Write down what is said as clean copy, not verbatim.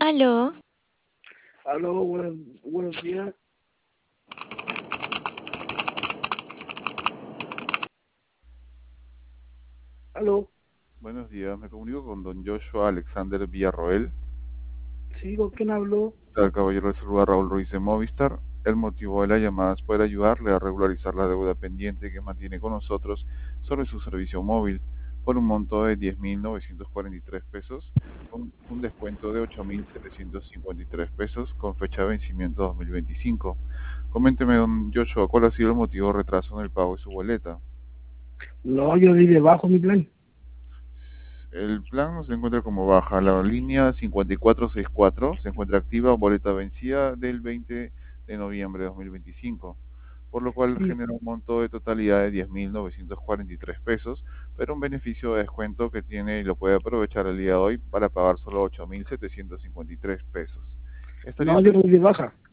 Aló, Aló, buenos días. Aló, Buenos días, me comunico con don Joshua Alexander Villarroel. sí, ¿con quién habló? El caballero le saluda Raúl Ruiz de Movistar. El motivo de la llamada es poder ayudarle a regularizar la deuda pendiente que mantiene con nosotros sobre su servicio móvil por un monto de 10.943 pesos, con un descuento de 8.753 pesos con fecha de vencimiento 2025. Coménteme, don Joshua, ¿cuál ha sido el motivo de retraso en el pago de su boleta? No, yo di debajo mi plan. El plan se encuentra como baja. La línea 5464 se encuentra activa, boleta vencida del 20 de noviembre de 2025, por lo cual Sí, genera un monto de totalidad de 10.943 pesos, pero un beneficio de descuento que tiene y lo puede aprovechar el día de hoy para pagar solo 8.753 pesos. ¿Estaría no, yo usted no di de baja.